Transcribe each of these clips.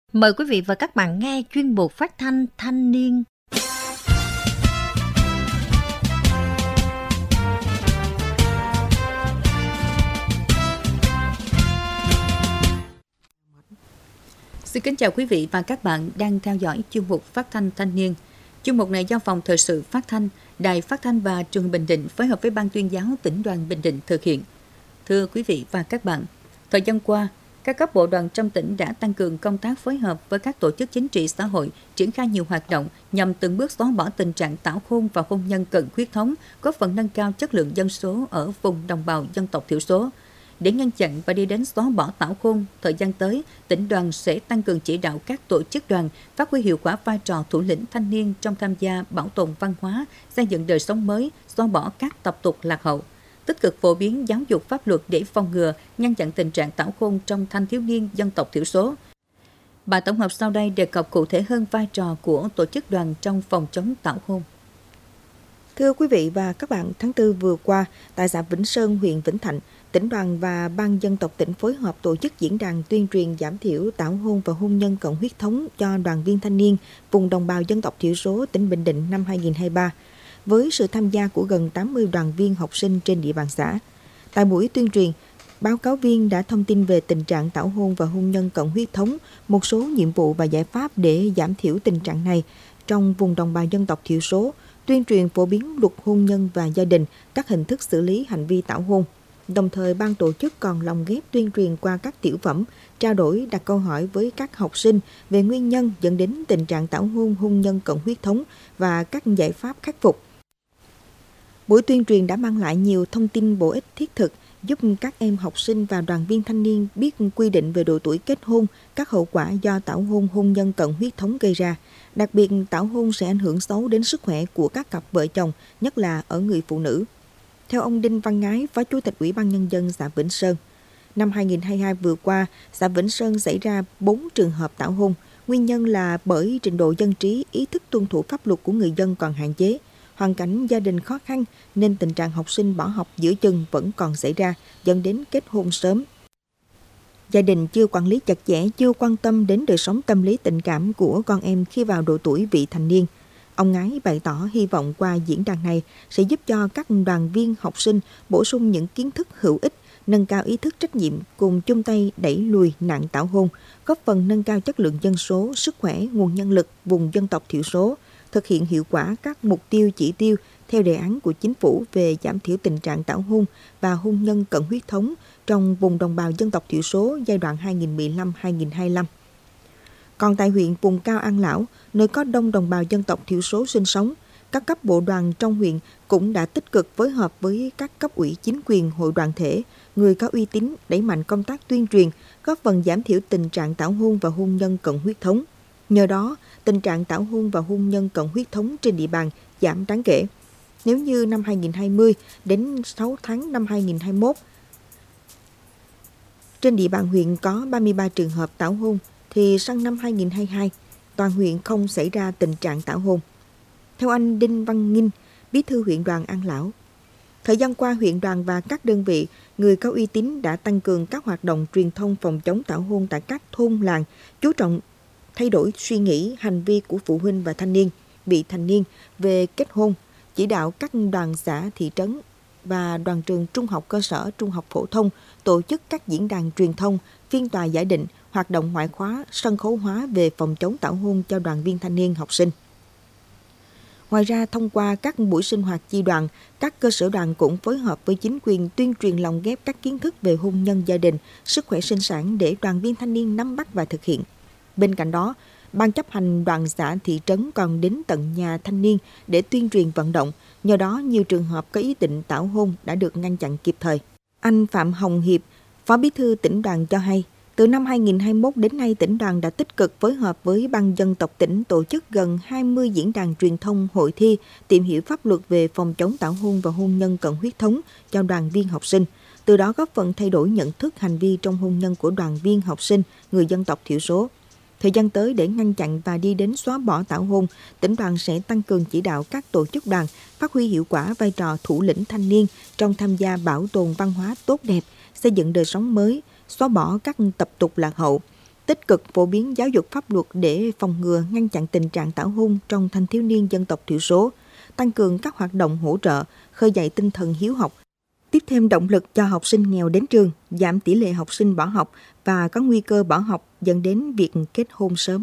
Mời quý vị và các bạn nghe chuyên mục phát thanh thanh niên. Xin kính chào quý vị và các bạn đang theo dõi chuyên mục phát thanh thanh niên. Chuyên mục này do Phòng Thời sự Phát thanh, Đài Phát thanh và Truyền hình Bình Định phối hợp với Ban tuyên giáo Tỉnh đoàn Bình Định thực hiện. Thưa quý vị và các bạn, thời gian qua, các cấp bộ đoàn trong tỉnh đã tăng cường công tác phối hợp với các tổ chức chính trị xã hội, triển khai nhiều hoạt động nhằm từng bước xóa bỏ tình trạng tảo hôn và hôn nhân cận huyết thống, góp phần nâng cao chất lượng dân số ở vùng đồng bào dân tộc thiểu số. Để ngăn chặn và đi đến xóa bỏ tảo hôn, thời gian tới, tỉnh đoàn sẽ tăng cường chỉ đạo các tổ chức đoàn phát huy hiệu quả vai trò thủ lĩnh thanh niên trong tham gia bảo tồn văn hóa, xây dựng đời sống mới, xóa bỏ các tập tục lạc hậu, tích cực phổ biến giáo dục pháp luật để phòng ngừa, ngăn chặn tình trạng tảo hôn trong thanh thiếu niên dân tộc thiểu số. Bài tổng hợp sau đây đề cập cụ thể hơn vai trò của tổ chức đoàn trong phòng chống tảo hôn. Thưa quý vị và các bạn, tháng 4 vừa qua, tại xã Vĩnh Sơn, huyện Vĩnh Thạnh, tỉnh đoàn và Ban dân tộc tỉnh phối hợp tổ chức diễn đàn tuyên truyền giảm thiểu tảo hôn và hôn nhân cận huyết thống cho đoàn viên thanh niên vùng đồng bào dân tộc thiểu số tỉnh Bình Định năm 2023, với sự tham gia của gần 80 đoàn viên học sinh trên địa bàn xã. Tại buổi tuyên truyền, báo cáo viên đã thông tin về tình trạng tảo hôn và hôn nhân cận huyết thống, một số nhiệm vụ và giải pháp để giảm thiểu tình trạng này trong vùng đồng bào dân tộc thiểu số, tuyên truyền phổ biến luật hôn nhân và gia đình, các hình thức xử lý hành vi tảo hôn. Đồng thời, ban tổ chức còn lồng ghép tuyên truyền qua các tiểu phẩm, trao đổi đặt câu hỏi với các học sinh về nguyên nhân dẫn đến tình trạng tảo hôn, hôn nhân cận huyết thống và các giải pháp khắc phục. Buổi tuyên truyền đã mang lại nhiều thông tin bổ ích thiết thực, giúp các em học sinh và đoàn viên thanh niên biết quy định về độ tuổi kết hôn, các hậu quả do tảo hôn, hôn nhân cận huyết thống gây ra. Đặc biệt, tảo hôn sẽ ảnh hưởng xấu đến sức khỏe của các cặp vợ chồng, nhất là ở người phụ nữ. Theo ông Đinh Văn Ngái, Phó Chủ tịch Ủy ban Nhân dân xã Vĩnh Sơn, năm 2022 vừa qua, xã Vĩnh Sơn xảy ra 4 trường hợp tảo hôn. Nguyên nhân là bởi trình độ dân trí, ý thức tuân thủ pháp luật của người dân còn hạn chế, hoàn cảnh gia đình khó khăn nên tình trạng học sinh bỏ học giữa chừng vẫn còn xảy ra, dẫn đến kết hôn sớm. Gia đình chưa quản lý chặt chẽ, chưa quan tâm đến đời sống tâm lý tình cảm của con em khi vào độ tuổi vị thành niên. Ông Ngái bày tỏ hy vọng qua diễn đàn này sẽ giúp cho các đoàn viên học sinh bổ sung những kiến thức hữu ích, nâng cao ý thức trách nhiệm, cùng chung tay đẩy lùi nạn tảo hôn, góp phần nâng cao chất lượng dân số, sức khỏe, nguồn nhân lực vùng dân tộc thiểu số, thực hiện hiệu quả các mục tiêu chỉ tiêu theo đề án của Chính phủ về giảm thiểu tình trạng tảo hôn và hôn nhân cận huyết thống trong vùng đồng bào dân tộc thiểu số giai đoạn 2015-2025. Còn tại huyện vùng cao An Lão, nơi có đông đồng bào dân tộc thiểu số sinh sống, các cấp bộ đoàn trong huyện cũng đã tích cực phối hợp với các cấp ủy chính quyền, hội đoàn thể, người có uy tín đẩy mạnh công tác tuyên truyền, góp phần giảm thiểu tình trạng tảo hôn và hôn nhân cận huyết thống. Nhờ đó, tình trạng tảo hôn và hôn nhân cận huyết thống trên địa bàn giảm đáng kể. Nếu như năm 2020 đến 6 tháng năm 2021, trên địa bàn huyện có 33 trường hợp tảo hôn, thì sang năm 2022, toàn huyện không xảy ra tình trạng tảo hôn. Theo anh Đinh Văn Nghinh, Bí thư huyện đoàn An Lão, thời gian qua huyện đoàn và các đơn vị, người có uy tín đã tăng cường các hoạt động truyền thông phòng chống tảo hôn tại các thôn làng, chú trọng thay đổi suy nghĩ, hành vi của phụ huynh và thanh niên, vị thành niên về kết hôn, chỉ đạo các đoàn xã, thị trấn và đoàn trường trung học cơ sở, trung học phổ thông tổ chức các diễn đàn truyền thông, phiên tòa giải định, hoạt động ngoại khóa, sân khấu hóa về phòng chống tảo hôn cho đoàn viên thanh niên học sinh. Ngoài ra, thông qua các buổi sinh hoạt chi đoàn, các cơ sở đoàn cũng phối hợp với chính quyền tuyên truyền lồng ghép các kiến thức về hôn nhân gia đình, sức khỏe sinh sản để đoàn viên thanh niên nắm bắt và thực hiện. Bên cạnh đó, Ban chấp hành đoàn xã thị trấn còn đến tận nhà thanh niên để tuyên truyền vận động, nhờ đó nhiều trường hợp có ý định tảo hôn đã được ngăn chặn kịp thời. Anh Phạm Hồng Hiệp, Phó Bí thư tỉnh đoàn cho hay, từ năm 2021 đến nay, tỉnh đoàn đã tích cực phối hợp với Ban dân tộc tỉnh tổ chức gần 20 diễn đàn truyền thông, hội thi, tìm hiểu pháp luật về phòng chống tảo hôn và hôn nhân cận huyết thống cho đoàn viên học sinh. Từ đó góp phần thay đổi nhận thức hành vi trong hôn nhân của đoàn viên học sinh, người dân tộc thiểu số. Thời gian tới, để ngăn chặn và đi đến xóa bỏ tảo hôn, tỉnh đoàn sẽ tăng cường chỉ đạo các tổ chức đoàn phát huy hiệu quả vai trò thủ lĩnh thanh niên trong tham gia bảo tồn văn hóa tốt đẹp, xây dựng đời sống mới, xóa bỏ các tập tục lạc hậu, tích cực phổ biến giáo dục pháp luật để phòng ngừa ngăn chặn tình trạng tảo hôn trong thanh thiếu niên dân tộc thiểu số, tăng cường các hoạt động hỗ trợ, khơi dậy tinh thần hiếu học, tiếp thêm động lực cho học sinh nghèo đến trường, giảm tỷ lệ học sinh bỏ học và có nguy cơ bỏ học dẫn đến việc kết hôn sớm.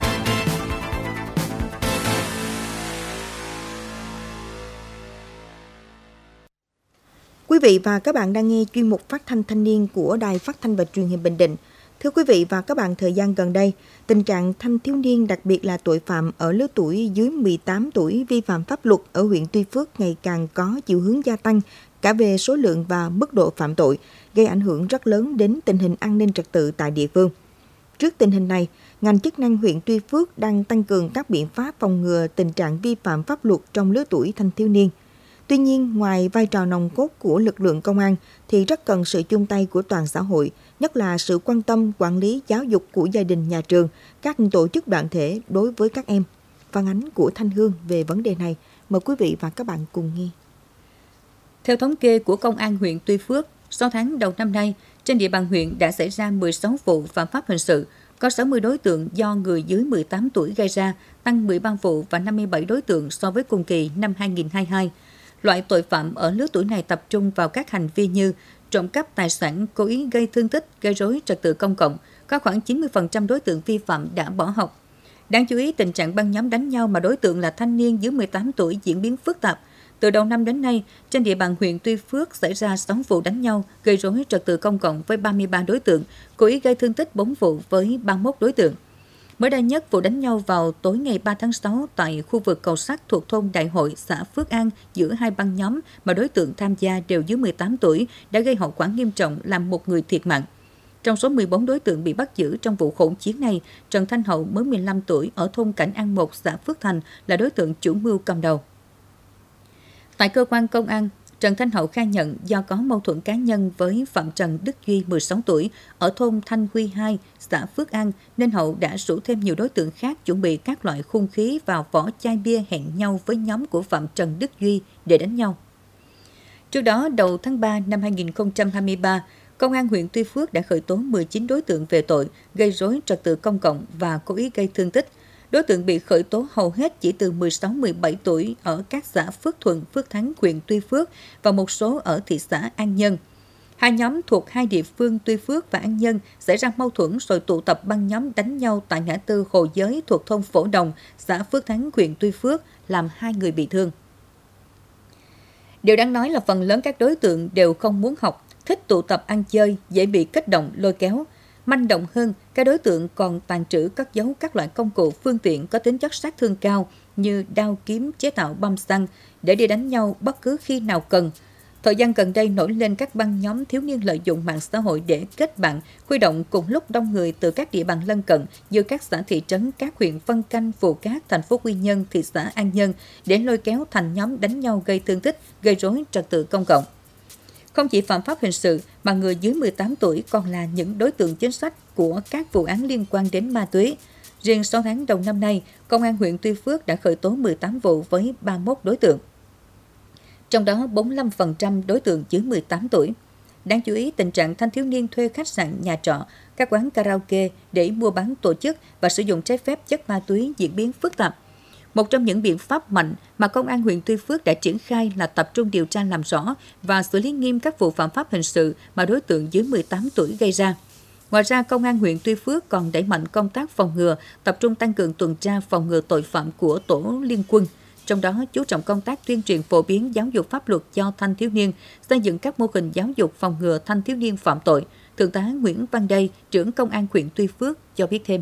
Quý vị và các bạn đang nghe chuyên mục Phát thanh Thanh niên của Đài Phát thanh và Truyền hình Bình Định. Thưa quý vị và các bạn, thời gian gần đây, tình trạng thanh thiếu niên, đặc biệt là tội phạm ở lứa tuổi dưới 18 tuổi vi phạm pháp luật ở huyện Tuy Phước ngày càng có chiều hướng gia tăng, cả về số lượng và mức độ phạm tội, gây ảnh hưởng rất lớn đến tình hình an ninh trật tự tại địa phương. Trước tình hình này, ngành chức năng huyện Tuy Phước đang tăng cường các biện pháp phòng ngừa tình trạng vi phạm pháp luật trong lứa tuổi thanh thiếu niên. Tuy nhiên, ngoài vai trò nòng cốt của lực lượng công an thì rất cần sự chung tay của toàn xã hội, nhất là sự quan tâm, quản lý, giáo dục của gia đình, nhà trường, các tổ chức đoàn thể đối với các em. Phản ánh của Thanh Hương về vấn đề này, mời quý vị và các bạn cùng nghe. Theo thống kê của Công an huyện Tuy Phước, 6 tháng đầu năm nay, trên địa bàn huyện đã xảy ra 16 vụ phạm pháp hình sự, có 60 đối tượng do người dưới 18 tuổi gây ra, tăng 13 vụ và 57 đối tượng so với cùng kỳ năm 2022. Loại tội phạm ở lứa tuổi này tập trung vào các hành vi như trộm cắp tài sản, cố ý gây thương tích, gây rối trật tự công cộng, có khoảng 90% đối tượng vi phạm đã bỏ học. Đáng chú ý, tình trạng băng nhóm đánh nhau mà đối tượng là thanh niên dưới 18 tuổi diễn biến phức tạp. Từ đầu năm đến nay, trên địa bàn huyện Tuy Phước xảy ra 6 vụ đánh nhau, gây rối trật tự công cộng với 33 đối tượng, cố ý gây thương tích 4 vụ với 31 đối tượng. Mới đây nhất, vụ đánh nhau vào tối ngày 3 tháng 6 tại khu vực cầu sắt thuộc thôn Đại Hội, xã Phước An giữa hai băng nhóm mà đối tượng tham gia đều dưới 18 tuổi đã gây hậu quả nghiêm trọng làm một người thiệt mạng. Trong số 14 đối tượng bị bắt giữ trong vụ hỗn chiến này, Trần Thanh Hậu mới 15 tuổi ở thôn Cảnh An 1, xã Phước Thành là đối tượng chủ mưu cầm đầu. Tại cơ quan công an, Trần Thanh Hậu khai nhận do có mâu thuẫn cá nhân với Phạm Trần Đức Duy, 16 tuổi, ở thôn Thanh Huy 2, xã Phước An, nên Hậu đã rủ thêm nhiều đối tượng khác chuẩn bị các loại hung khí vào vỏ chai bia hẹn nhau với nhóm của Phạm Trần Đức Duy để đánh nhau. Trước đó, đầu tháng 3 năm 2023, Công an huyện Tuy Phước đã khởi tố 19 đối tượng về tội gây rối trật tự công cộng và cố ý gây thương tích. Đối tượng bị khởi tố hầu hết chỉ từ 16-17 tuổi ở các xã Phước Thuận, Phước Thắng, huyện Tuy Phước và một số ở thị xã An Nhơn. Hai nhóm thuộc hai địa phương Tuy Phước và An Nhơn xảy ra mâu thuẫn rồi tụ tập băng nhóm đánh nhau tại ngã tư Hồ Giới thuộc thôn Phổ Đồng, xã Phước Thắng, huyện Tuy Phước, làm 2 người bị thương. Điều đáng nói là phần lớn các đối tượng đều không muốn học, thích tụ tập ăn chơi, dễ bị kích động, lôi kéo. Manh động hơn, các đối tượng còn tàng trữ cất giấu các loại công cụ, phương tiện có tính chất sát thương cao như đao kiếm, chế tạo bom xăng để đi đánh nhau bất cứ khi nào cần. Thời gian gần đây nổi lên các băng nhóm thiếu niên lợi dụng mạng xã hội để kết bạn, huy động cùng lúc đông người từ các địa bàn lân cận như các xã thị trấn, các huyện Vân Canh, Phù Cát, thành phố Quy Nhơn, thị xã An Nhơn để lôi kéo thành nhóm đánh nhau gây thương tích, gây rối trật tự công cộng. Không chỉ phạm pháp hình sự mà người dưới 18 tuổi còn là những đối tượng chính sách của các vụ án liên quan đến ma túy. Riêng 6 tháng đầu năm nay, Công an huyện Tuy Phước đã khởi tố 18 vụ với 31 đối tượng. Trong đó, 45% đối tượng dưới 18 tuổi. Đáng chú ý, tình trạng thanh thiếu niên thuê khách sạn, nhà trọ, các quán karaoke để mua bán, tổ chức và sử dụng trái phép chất ma túy diễn biến phức tạp. Một trong những biện pháp mạnh mà Công an huyện Tuy Phước đã triển khai là tập trung điều tra làm rõ và xử lý nghiêm các vụ phạm pháp hình sự mà đối tượng dưới 18 tuổi gây ra. Ngoài ra, Công an huyện Tuy Phước còn đẩy mạnh công tác phòng ngừa, tập trung tăng cường tuần tra phòng ngừa tội phạm của tổ liên quân. Trong đó, chú trọng công tác tuyên truyền phổ biến giáo dục pháp luật cho thanh thiếu niên, xây dựng các mô hình giáo dục phòng ngừa thanh thiếu niên phạm tội. Thượng tá Nguyễn Văn Đây, trưởng Công an huyện Tuy Phước cho biết thêm.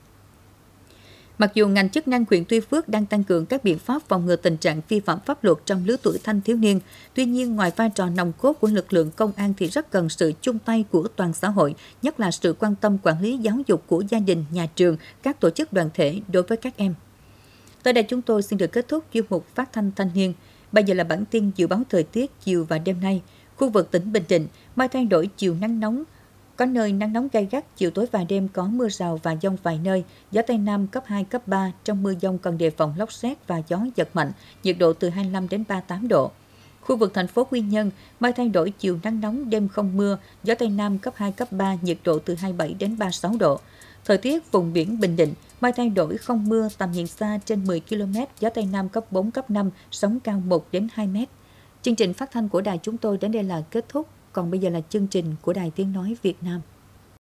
Mặc dù ngành chức năng huyện Tuy Phước đang tăng cường các biện pháp phòng ngừa tình trạng vi phạm pháp luật trong lứa tuổi thanh thiếu niên, tuy nhiên ngoài vai trò nòng cốt của lực lượng công an thì rất cần sự chung tay của toàn xã hội, nhất là sự quan tâm quản lý giáo dục của gia đình, nhà trường, các tổ chức đoàn thể đối với các em. Tới đây chúng tôi xin được kết thúc chuyên mục Phát thanh Thanh niên. Bây giờ là bản tin dự báo thời tiết chiều và đêm nay. Khu vực tỉnh Bình Định, mây thay đổi, chiều nắng nóng. Có nơi nắng nóng gay gắt, chiều tối và đêm có mưa rào và dông vài nơi, gió Tây Nam cấp 2, cấp 3, trong mưa dông cần đề phòng lốc sét và gió giật mạnh, nhiệt độ từ 25 đến 38 độ. Khu vực thành phố Quy Nhơn, mây thay đổi, chiều nắng nóng, đêm không mưa, gió Tây Nam cấp 2, cấp 3, nhiệt độ từ 27 đến 36 độ. Thời tiết vùng biển Bình Định, mây thay đổi không mưa, tầm nhìn xa trên 10 km, gió Tây Nam cấp 4, cấp 5, sóng cao 1 đến 2 mét. Chương trình phát thanh của đài chúng tôi đến đây là kết thúc. Còn bây giờ là chương trình của Đài Tiếng Nói Việt Nam.